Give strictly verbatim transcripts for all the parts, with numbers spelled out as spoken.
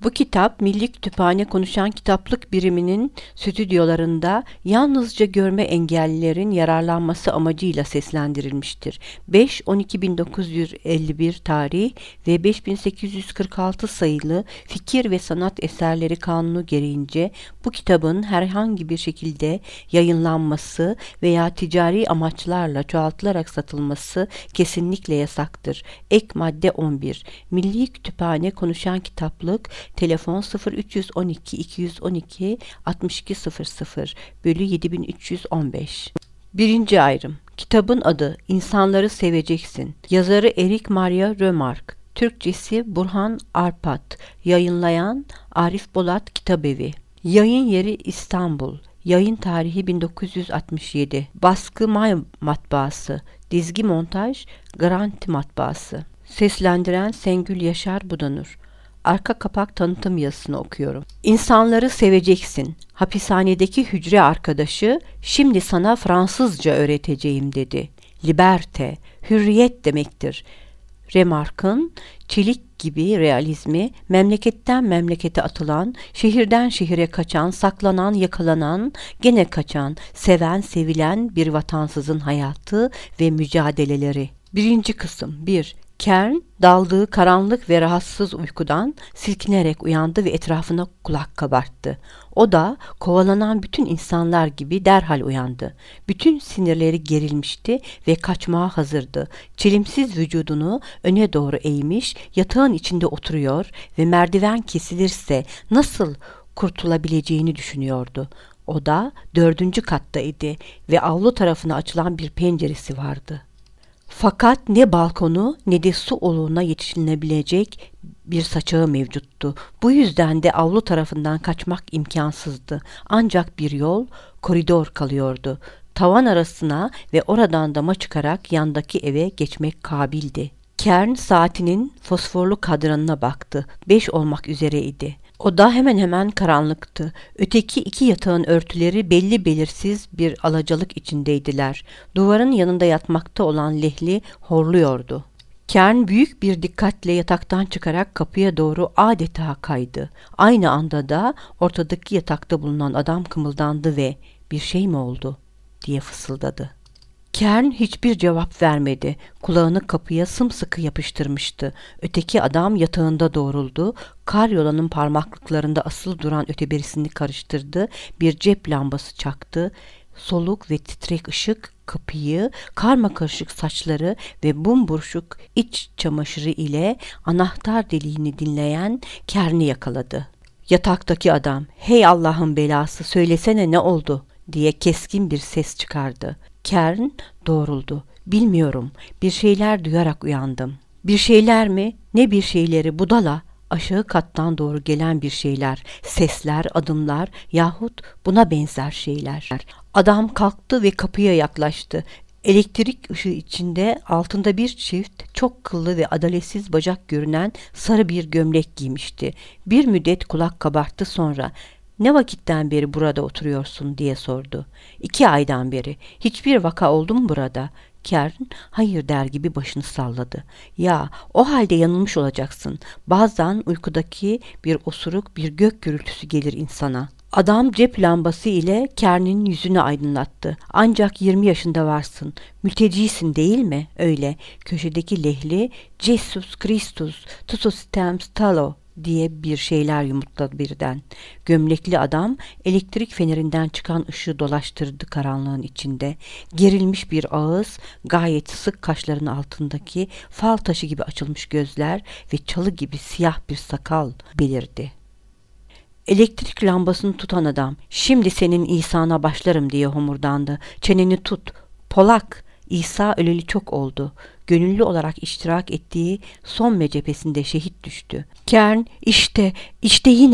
Bu kitap Milli Kütüphane Konuşan Kitaplık Biriminin stüdyolarında yalnızca görme engellilerin yararlanması amacıyla seslendirilmiştir. beş on iki bin dokuz yüz elli bir tarih ve beş bin sekiz yüz kırk altı sayılı Fikir ve Sanat Eserleri Kanunu gereğince bu kitabın herhangi bir şekilde yayınlanması veya ticari amaçlarla çoğaltılarak satılması kesinlikle yasaktır. Ek madde on bir. Milli Kütüphane Konuşan Kitaplık, telefon sıfır üç yüz on iki iki yüz on iki altmış iki sıfır sıfır bölü yedi bin üç yüz on beş. Birinci ayrım. Kitabın adı İnsanları Seveceksin. Yazarı Erik Maria Remarque. Türkçesi Burhan Arpat. Yayınlayan Arif Bolat Kitabevi. Yayın yeri İstanbul. Yayın tarihi bin dokuz yüz altmış yedi. Baskı May Matbaası. Dizgi montaj Garanti Matbaası. Seslendiren Sengül Yaşar Budanur. Arka kapak tanıtım yazısını okuyorum. İnsanları seveceksin. Hapishanedeki hücre arkadaşı şimdi sana Fransızca öğreteceğim dedi. Liberte, hürriyet demektir. Remarque'ın çelik gibi realizmi, memleketten memlekete atılan, şehirden şehire kaçan, saklanan, yakalanan, gene kaçan, seven, sevilen bir vatansızın hayatı ve mücadeleleri. Birinci kısım bir. Kern, daldığı karanlık ve rahatsız uykudan silkinerek uyandı ve etrafına kulak kabarttı. O da kovalanan bütün insanlar gibi derhal uyandı. Bütün sinirleri gerilmişti ve kaçmaya hazırdı. Çelimsiz vücudunu öne doğru eğmiş, yatağın içinde oturuyor ve merdiven kesilirse nasıl kurtulabileceğini düşünüyordu. O da dördüncü kattaydı ve avlu tarafına açılan bir penceresi vardı. Fakat ne balkonu ne de su oluğuna yetişilebilecek bir saçağı mevcuttu. Bu yüzden de avlu tarafından kaçmak imkansızdı. Ancak bir yol, koridor kalıyordu. Tavan arasına ve oradan dama çıkarak yandaki eve geçmek kabildi. Kern saatinin fosforlu kadranına baktı. Beş olmak üzereydi. Oda hemen hemen karanlıktı. Öteki iki yatağın örtüleri belli belirsiz bir alacalık içindeydiler. Duvarın yanında yatmakta olan Lehli horluyordu. Kern büyük bir dikkatle yataktan çıkarak kapıya doğru adeta kaydı. Aynı anda da ortadaki yatakta bulunan adam kımıldandı ve "Bir şey mi oldu?" diye fısıldadı. Kern hiçbir cevap vermedi. Kulağını kapıya sımsıkı yapıştırmıştı. Öteki adam yatağında doğruldu. Karyolanın parmaklıklarında asılı duran öteberisini karıştırdı. Bir cep lambası çaktı. Soluk ve titrek ışık kapıyı, karmakarışık saçları ve bumburuşuk iç çamaşırı ile anahtar deliğini dinleyen Kern'i yakaladı. Yataktaki adam, "Hey Allah'ın belası, söylesene ne oldu?" diye keskin bir ses çıkardı. Kern doğruldu. "Bilmiyorum. Bir şeyler duyarak uyandım." "Bir şeyler mi? Ne bir şeyleri budala?" "Aşağı kattan doğru gelen bir şeyler, sesler, adımlar yahut buna benzer şeyler." Adam kalktı ve kapıya yaklaştı. Elektrik ışığı içinde altında bir çift çok kıllı ve adaletsiz bacak görünen sarı bir gömlek giymişti. Bir müddet kulak kabarttı, sonra "Ne vakitten beri burada oturuyorsun?" diye sordu. "İki aydan beri. Hiçbir vaka oldu mu burada?" Kern hayır der gibi başını salladı. "Ya, o halde yanılmış olacaksın. Bazen uykudaki bir osuruk, bir gök gürültüsü gelir insana." Adam cep lambası ile Kern'in yüzünü aydınlattı. "Ancak yirmi yaşında varsın. Mültecisin değil mi?" "Öyle." Köşedeki Lehli "Jesus Christus, tutus tem stalo" diye bir şeyler yumurtladı birden. Gömlekli adam elektrik fenerinden çıkan ışığı dolaştırdı karanlığın içinde. Gerilmiş bir ağız, gayet sık kaşların altındaki fal taşı gibi açılmış gözler ve çalı gibi siyah bir sakal belirdi. Elektrik lambasını tutan adam, "Şimdi senin İsa'na başlarım" diye homurdandı. "Çeneni tut, Polak. İsa öleli çok oldu. Gönüllü olarak iştirak ettiği Somme cephesinde şehit düştü." Kern, işte, işte yine"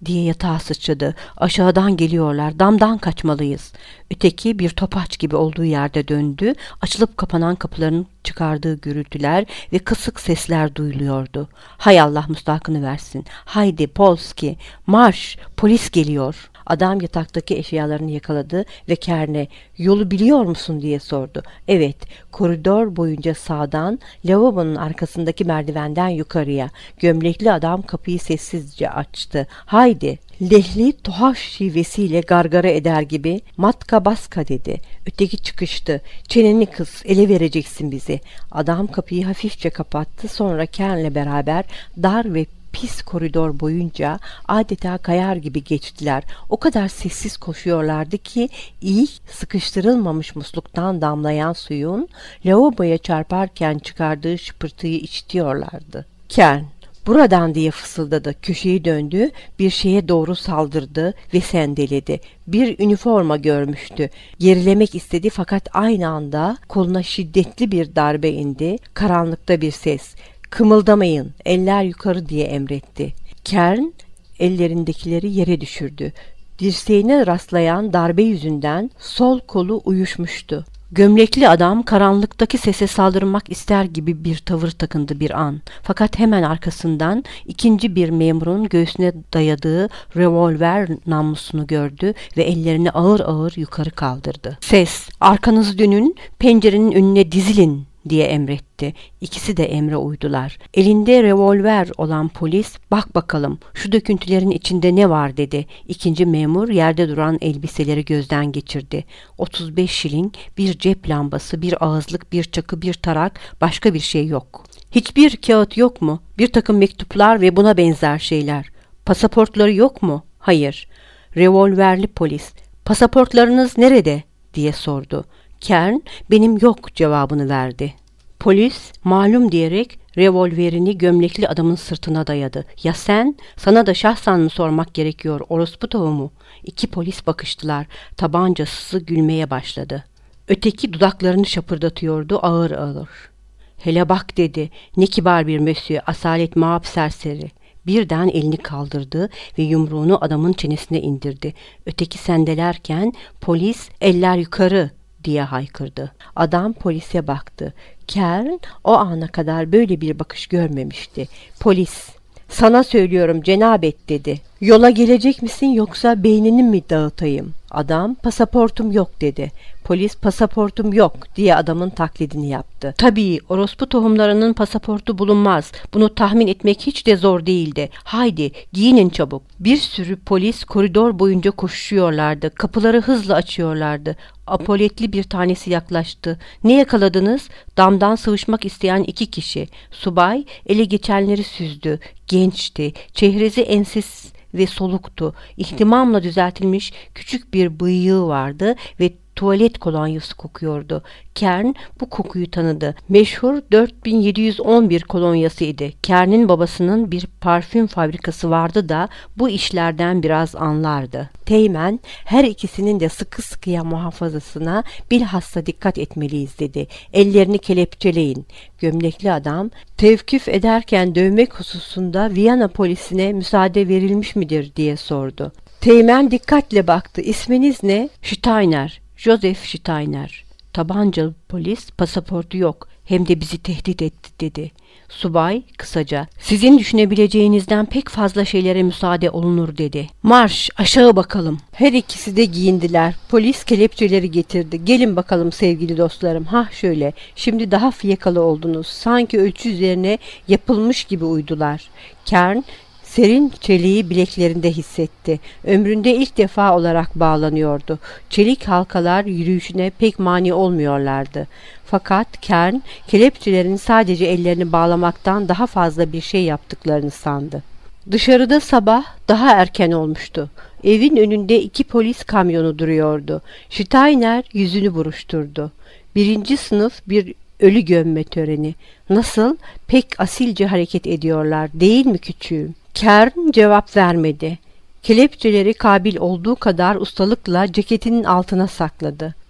diye yatağa sıçradı. Aşağıdan geliyorlar. Damdan kaçmalıyız. Öteki bir topaç gibi olduğu yerde döndü. Açılıp kapanan kapıların çıkardığı gürültüler ve kısık sesler duyuluyordu. Hay Allah müstahakını versin. Haydi Polski, marş, polis geliyor. Adam yataktaki eşyalarını yakaladı ve Kern'e yolu biliyor musun diye sordu. Evet, koridor boyunca sağdan, lavabonun arkasındaki merdivenden yukarıya. Gömlekli adam kapıyı sessizce açtı. Haydi. Lehli tuhaf şivesiyle gargara eder gibi matka baska dedi. Öteki çıkıştı. Çeneni kıs, ele vereceksin bizi. Adam kapıyı hafifçe kapattı. Sonra Kern'le beraber dar ve pis koridor boyunca adeta kayar gibi geçtiler. O kadar sessiz koşuyorlardı ki iyi sıkıştırılmamış musluktan damlayan suyun lavaboya çarparken çıkardığı şıpırtıyı işitiyorlardı. Kern, buradan diye fısıldadı. Köşeyi döndü, bir şeye doğru saldırdı ve sendeledi. Bir üniforma görmüştü. Gerilemek istedi fakat aynı anda koluna şiddetli bir darbe indi. Karanlıkta bir ses. Kımıldamayın, eller yukarı diye emretti. Kern ellerindekileri yere düşürdü. Dirseğine rastlayan darbe yüzünden sol kolu uyuşmuştu. Gömlekli adam karanlıktaki sese saldırmak ister gibi bir tavır takındı bir an. Fakat hemen arkasından ikinci bir memurun göğsüne dayadığı revolver namlusunu gördü ve ellerini ağır ağır yukarı kaldırdı. Ses, arkanızı dönün, pencerenin önüne dizilin diye emretti. İkisi de emre uydular. Elinde revolver olan polis, bak bakalım şu döküntülerin içinde ne var dedi. İkinci memur yerde duran elbiseleri gözden geçirdi. otuz beş şiling, bir cep lambası, bir ağızlık, bir çakı, bir tarak, başka bir şey yok. Hiçbir kağıt yok mu? Bir takım mektuplar ve buna benzer şeyler. Pasaportları yok mu? Hayır. Revolverli polis, pasaportlarınız nerede diye sordu. Kern, benim yok cevabını verdi. Polis, malum diyerek revolverini gömlekli adamın sırtına dayadı. Ya sen? Sana da şahsen mi sormak gerekiyor, orospu tohumu? İki polis bakıştılar. Tabancası gülmeye başladı. Öteki dudaklarını şapırdatıyordu ağır ağır. Hele bak dedi. Ne kibar bir mösyö, asalet mağap serseri. Birden elini kaldırdı ve yumruğunu adamın çenesine indirdi. Öteki sendelerken polis, eller yukarı diye haykırdı. Adam polise baktı. Kern o ana kadar böyle bir bakış görmemişti. Polis, sana söylüyorum cenabet dedi. Yola gelecek misin yoksa beynini mi dağıtayım? Adam, pasaportum yok dedi. Polis, pasaportum yok diye adamın taklidini yaptı. Tabii orospu tohumlarının pasaportu bulunmaz. Bunu tahmin etmek hiç de zor değildi. Haydi giyinin çabuk. Bir sürü polis koridor boyunca koşuyorlardı. Kapıları hızla açıyorlardı. Apoletli bir tanesi yaklaştı. Ne yakaladınız? Damdan sıvışmak isteyen iki kişi. Subay ele geçenleri süzdü. Gençti. Çehresi ensiz ve soluktu. İhtimamla düzeltilmiş küçük bir bıyığı vardı ve tuvalet kolonyası kokuyordu. Kern bu kokuyu tanıdı. Meşhur dört bin yedi yüz on bir kolonyasıydı. Kern'in babasının bir parfüm fabrikası vardı da bu işlerden biraz anlardı. Teğmen, her ikisinin de sıkı sıkıya muhafazasına bilhassa dikkat etmeliyiz dedi. Ellerini kelepçeleyin. Gömlekli adam, tevkif ederken dövmek hususunda Viyana polisine müsaade verilmiş midir diye sordu. Teğmen dikkatle baktı. İsminiz ne? Steiner. Joseph Steiner. Tabancalı polis, pasaportu yok. Hem de bizi tehdit etti dedi. Subay kısaca, sizin düşünebileceğinizden pek fazla şeylere müsaade olunur dedi. Marş aşağı bakalım. Her ikisi de giyindiler. Polis kelepçeleri getirdi. Gelin bakalım sevgili dostlarım. Hah şöyle. Şimdi daha fiyakalı oldunuz. Sanki ölçü üzerine yapılmış gibi uydular. Kern serin çeliği bileklerinde hissetti. Ömründe ilk defa olarak bağlanıyordu. Çelik halkalar yürüyüşüne pek mani olmuyorlardı. Fakat Kern, kelepçelerin sadece ellerini bağlamaktan daha fazla bir şey yaptıklarını sandı. Dışarıda sabah daha erken olmuştu. Evin önünde iki polis kamyonu duruyordu. Steiner yüzünü buruşturdu. Birinci sınıf bir ölü gömme töreni. Nasıl? Pek asilce hareket ediyorlar, değil mi küçüğüm? Kern cevap vermedi. Kelepçeleri kabil olduğu kadar ustalıkla ceketinin altına sakladı.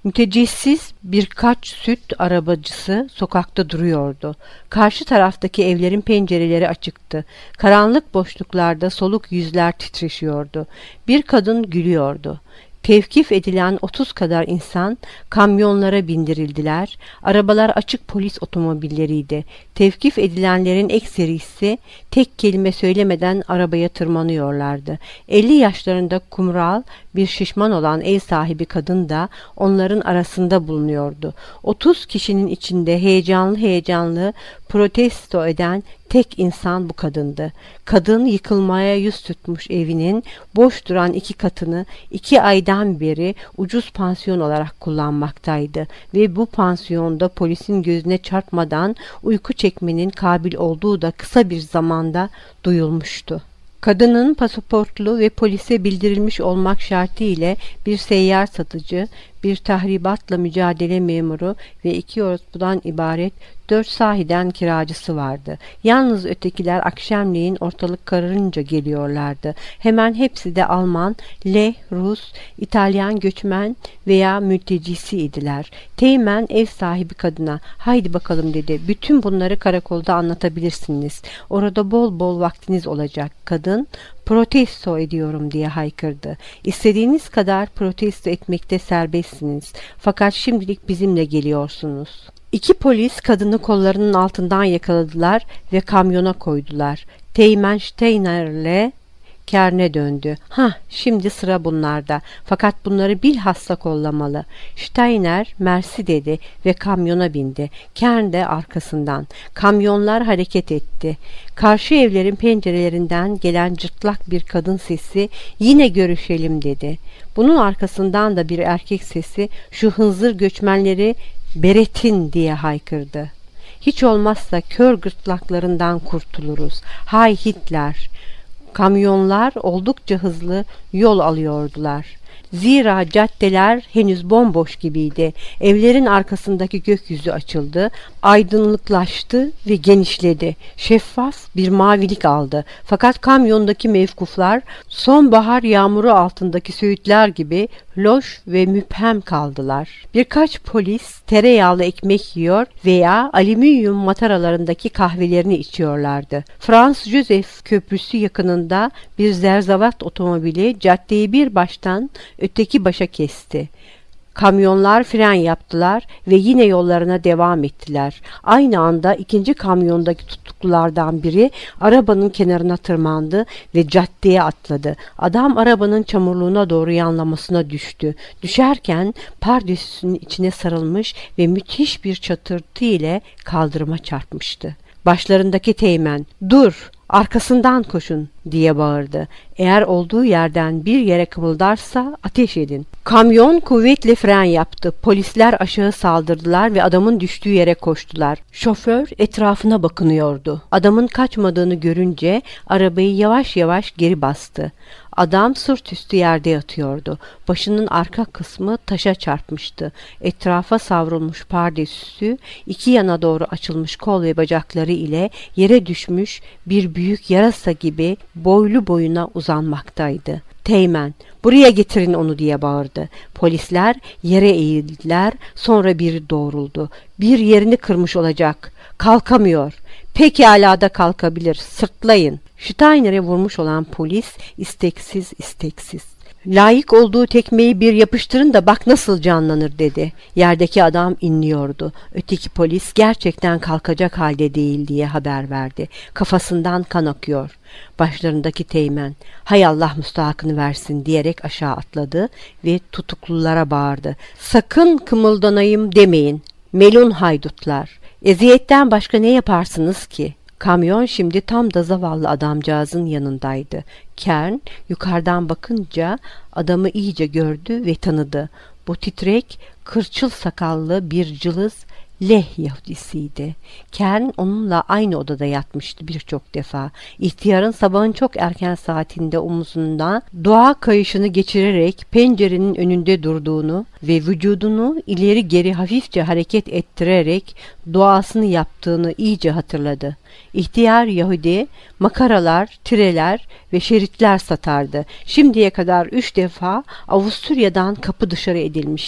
Mütecassiz birkaç süt arabacısı sokakta duruyordu. Karşı taraftaki evlerin pencereleri açıktı. Karanlık boşluklarda soluk yüzler titreşiyordu. Bir kadın gülüyordu. Tevkif edilen otuz kadar insan kamyonlara bindirildiler. Arabalar açık polis otomobilleriydi. Tevkif edilenlerin ekserisi tek kelime söylemeden arabaya tırmanıyorlardı. elli yaşlarında kumral bir şişman olan ev sahibi kadın da onların arasında bulunuyordu. otuz kişinin içinde heyecanlı heyecanlı protesto eden tek insan bu kadındı. Kadın yıkılmaya yüz tutmuş evinin boş duran iki katını iki aydan beri ucuz pansiyon olarak kullanmaktaydı ve bu pansiyonda polisin gözüne çarpmadan uyku çekmenin kabil olduğu da kısa bir zamanda duyulmuştu. Kadının pasaportlu ve polise bildirilmiş olmak şartı ile bir seyyar satıcı, bir tahribatla mücadele memuru ve iki orospudan ibaret dört sahiden kiracısı vardı. Yalnız ötekiler akşamleyin ortalık kararınca geliyorlardı. Hemen hepsi de Alman, Leh, Rus, İtalyan göçmen veya mültecisi idiler. Teğmen ev sahibi kadına, "Haydi bakalım," dedi. "Bütün bunları karakolda anlatabilirsiniz. Orada bol bol vaktiniz olacak." Kadın, "Protesto ediyorum," diye haykırdı. "İstediğiniz kadar protesto etmekte serbestsiniz. Fakat şimdilik bizimle geliyorsunuz." İki polis kadını kollarının altından yakaladılar ve kamyona koydular. Teğmen Steiner'le Kern'e döndü. "Hah, şimdi sıra bunlarda. Fakat bunları bilhassa kollamalı." Steiner mersi dedi ve kamyona bindi. Kern de arkasından. Kamyonlar hareket etti. Karşı evlerin pencerelerinden gelen cırtlak bir kadın sesi, "Yine görüşelim," dedi. Bunun arkasından da bir erkek sesi, "Şu hınzır göçmenleri beretin," diye haykırdı. "Hiç olmazsa kör gırtlaklarından kurtuluruz. Hay Hitler!" Kamyonlar oldukça hızlı yol alıyordular. Zira caddeler henüz bomboş gibiydi. Evlerin arkasındaki gökyüzü açıldı, aydınlıklaştı ve genişledi. Şeffaf bir mavilik aldı. Fakat kamyondaki mevkuflar sonbahar yağmuru altındaki söğütler gibi loş ve müphem kaldılar. Birkaç polis tereyağlı ekmek yiyor veya alüminyum mataralarındaki kahvelerini içiyorlardı. Franz Joseph Köprüsü yakınında bir zerzavat otomobili caddeyi bir baştan öteki başa kesti. Kamyonlar fren yaptılar ve yine yollarına devam ettiler. Aynı anda ikinci kamyondaki tutuklulardan biri arabanın kenarına tırmandı ve caddeye atladı. Adam arabanın çamurluğuna doğru yanlamasına düştü. Düşerken pardösünün içine sarılmış ve müthiş bir çatırtı ile kaldırıma çarpmıştı. Başlarındaki teğmen, "Dur! Arkasından koşun," diye bağırdı. "Eğer olduğu yerden bir yere kımıldarsa ateş edin." Kamyon kuvvetle fren yaptı. Polisler aşağı saldırdılar ve adamın düştüğü yere koştular. Şoför etrafına bakınıyordu. Adamın kaçmadığını görünce arabayı yavaş yavaş geri bastı. Adam sırt üstü yerde yatıyordu. Başının arka kısmı taşa çarpmıştı. Etrafa savrulmuş pardesüsü, iki yana doğru açılmış kol ve bacakları ile yere düşmüş bir büyük yarasa gibi boylu boyuna uzanmaktaydı. Teğmen, "Buraya getirin onu," diye bağırdı. Polisler yere eğildiler, sonra biri doğruldu. "Bir yerini kırmış olacak. Kalkamıyor." "Pekala da kalkabilir. Sırtlayın." Steiner'e vurmuş olan polis isteksiz isteksiz. "Layık olduğu tekmeyi bir yapıştırın da bak nasıl canlanır," dedi. Yerdeki adam inliyordu. Öteki polis gerçekten kalkacak halde değil diye haber verdi. Kafasından kan akıyor. Başlarındaki teğmen, "Hay Allah müstahakını versin," diyerek aşağı atladı ve tutuklulara bağırdı. "Sakın kımıldanayım demeyin. Melun haydutlar. Eziyetten başka ne yaparsınız ki?" Kamyon şimdi tam da zavallı adamcağızın yanındaydı. Kern yukarıdan bakınca adamı iyice gördü ve tanıdı. Bu titrek, kırçıl sakallı bir cılız Leh Yahudisiydi. Kern onunla aynı odada yatmıştı birçok defa. İhtiyarın sabahın çok erken saatinde omuzunda dua kayışını geçirerek pencerenin önünde durduğunu ve vücudunu ileri geri hafifçe hareket ettirerek duasını yaptığını iyice hatırladı. İhtiyar Yahudi makaralar, tireler ve şeritler satardı. Şimdiye kadar üç defa Avusturya'dan kapı dışarı edilmişti.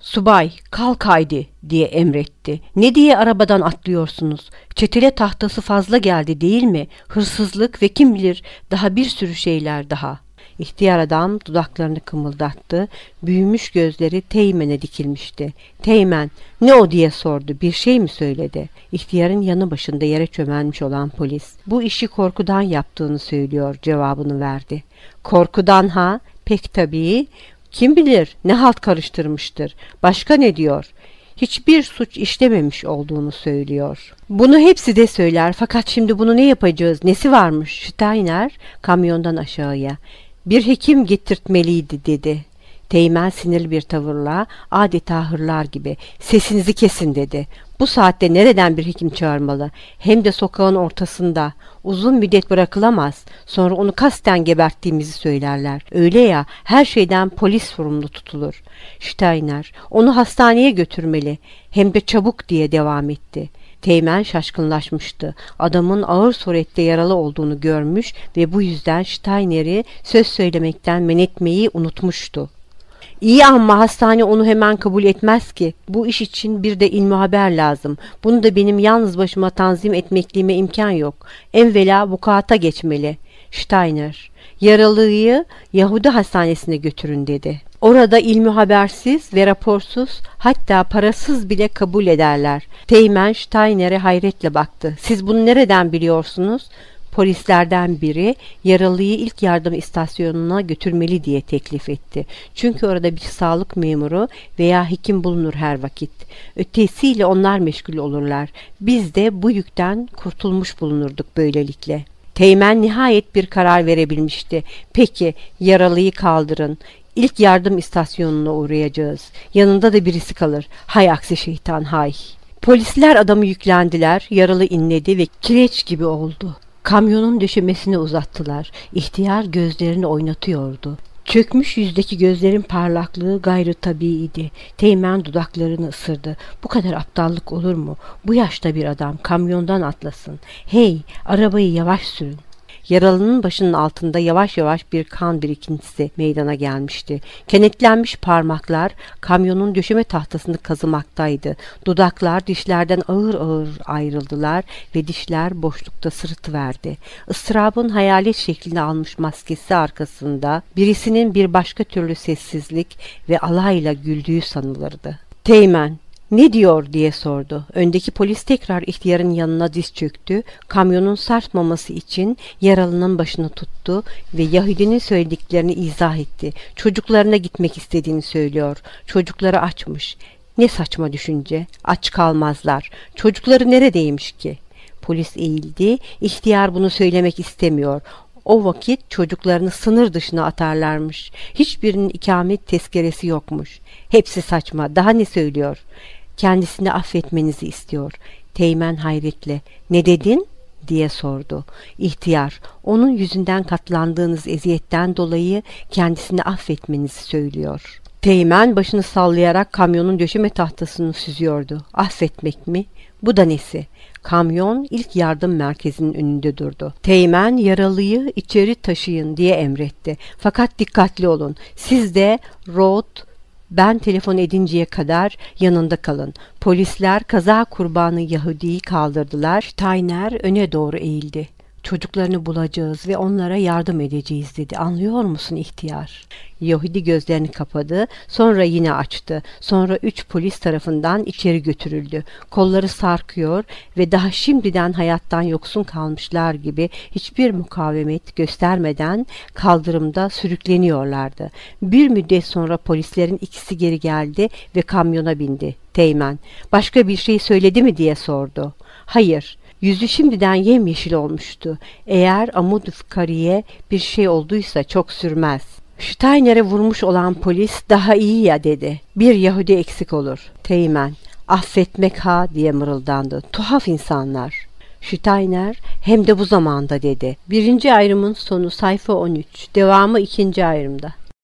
Subay, kalk haydi diye emretti. Ne diye arabadan atlıyorsunuz? Çetele tahtası fazla geldi değil mi? Hırsızlık ve kim bilir daha bir sürü şeyler daha. İhtiyar adam dudaklarını kımıldattı. Büyümüş gözleri Teğmen'e dikilmişti. Teğmen, ne o diye sordu. Bir şey mi söyledi? İhtiyarın yanı başında yere çömelmiş olan polis, bu işi korkudan yaptığını söylüyor cevabını verdi. Korkudan ha? Pek tabii. Kim bilir ne halt karıştırmıştır. Başka ne diyor? Hiçbir suç işlememiş olduğunu söylüyor. Bunu hepsi de söyler fakat şimdi bunu ne yapacağız? Nesi varmış? Steiner kamyondan aşağıya. Bir hekim getirtmeliydi dedi. Teğmen sinirli bir tavırla adeta hırlar gibi sesinizi kesin dedi. Bu saatte nereden bir hekim çağırmalı? Hem de sokağın ortasında. Uzun müddet bırakılamaz. Sonra onu kasten geberttiğimizi söylerler. Öyle ya, her şeyden polis sorumlu tutulur. Steiner onu hastaneye götürmeli. Hem de çabuk diye devam etti. Teğmen şaşkınlaşmıştı. Adamın ağır surette yaralı olduğunu görmüş ve bu yüzden Steiner'i söz söylemekten men etmeyi unutmuştu. İyi ama hastane onu hemen kabul etmez ki. Bu iş için bir de ilmuhaber lazım. Bunu da benim yalnız başıma tanzim etmekliğime imkan yok. Evvela vukuata geçmeli. Steiner, yaralıyı Yahudi hastanesine götürün dedi. Orada ilmuhabersiz ve raporsuz, hatta parasız bile kabul ederler. Teğmen Steiner'e hayretle baktı. Siz bunu nereden biliyorsunuz? Polislerden biri yaralıyı ilk yardım istasyonuna götürmeli diye teklif etti. Çünkü orada bir sağlık memuru veya hekim bulunur her vakit. Ötesiyle onlar meşgul olurlar. Biz de bu yükten kurtulmuş bulunurduk böylelikle. Teğmen nihayet bir karar verebilmişti. Peki, yaralıyı kaldırın. İlk yardım istasyonuna uğrayacağız. Yanında da birisi kalır. Hay aksi şeytan hay. Polisler adamı yüklendiler. Yaralı inledi ve kireç gibi oldu. Kamyonun döşemesine uzattılar. İhtiyar gözlerini oynatıyordu. Çökmüş yüzdeki gözlerin parlaklığı gayri tabiiydi. Teğmen dudaklarını ısırdı. Bu kadar aptallık olur mu? Bu yaşta bir adam kamyondan atlasın. Hey, arabayı yavaş sürün. Yaralının başının altında yavaş yavaş bir kan birikintisi meydana gelmişti. Kenetlenmiş parmaklar kamyonun döşeme tahtasını kazımaktaydı. Dudaklar dişlerden ağır ağır ayrıldılar ve dişler boşlukta sırıtıverdi. Isırabın hayalet şeklini almış maskesi arkasında birisinin bir başka türlü sessizlik ve alayla güldüğü sanılırdı. Teğmen, ne diyor diye sordu. Öndeki polis tekrar ihtiyarın yanına diz çöktü. Kamyonun sarsmaması için yaralının başını tuttu ve Yahudinin söylediklerini izah etti. Çocuklarına gitmek istediğini söylüyor. Çocukları açmış. Ne saçma düşünce. Aç kalmazlar. Çocukları neredeymiş ki? Polis eğildi. İhtiyar bunu söylemek istemiyor. O vakit çocuklarını sınır dışına atarlarmış. Hiçbirinin ikamet tezkeresi yokmuş. Hepsi saçma. Daha ne söylüyor? Kendisini affetmenizi istiyor. Teğmen hayretle, ne dedin diye sordu. İhtiyar, onun yüzünden katlandığınız eziyetten dolayı kendisini affetmenizi söylüyor. Teğmen başını sallayarak kamyonun döşeme tahtasını süzüyordu. Affetmek mi? Bu da nesi? Kamyon ilk yardım merkezinin önünde durdu. Teğmen yaralıyı içeri taşıyın diye emretti. Fakat dikkatli olun. Siz de Roth, ben telefon edinceye kadar yanında kalın. Polisler kaza kurbanı Yahudi'yi kaldırdılar. Steiner öne doğru eğildi. Çocuklarını bulacağız ve onlara yardım edeceğiz dedi. Anlıyor musun ihtiyar? Yahudi gözlerini kapadı. Sonra yine açtı. Sonra üç polis tarafından içeri götürüldü. Kolları sarkıyor ve daha şimdiden hayattan yoksun kalmışlar gibi hiçbir mukavemet göstermeden kaldırımda sürükleniyorlardı. Bir müddet sonra polislerin ikisi geri geldi ve kamyona bindi. Teğmen, başka bir şey söyledi mi diye sordu. Hayır. Yüzü şimdiden yemyeşil olmuştu. Eğer amud fıkariye bir şey olduysa çok sürmez. Steiner'e vurmuş olan polis daha iyi ya dedi. Bir Yahudi eksik olur. Teğmen, affetmek ha diye mırıldandı. Tuhaf insanlar. Steiner hem de bu zamanda dedi. Birinci ayrımın sonu sayfa on üç. Devamı ikinci ayrımda.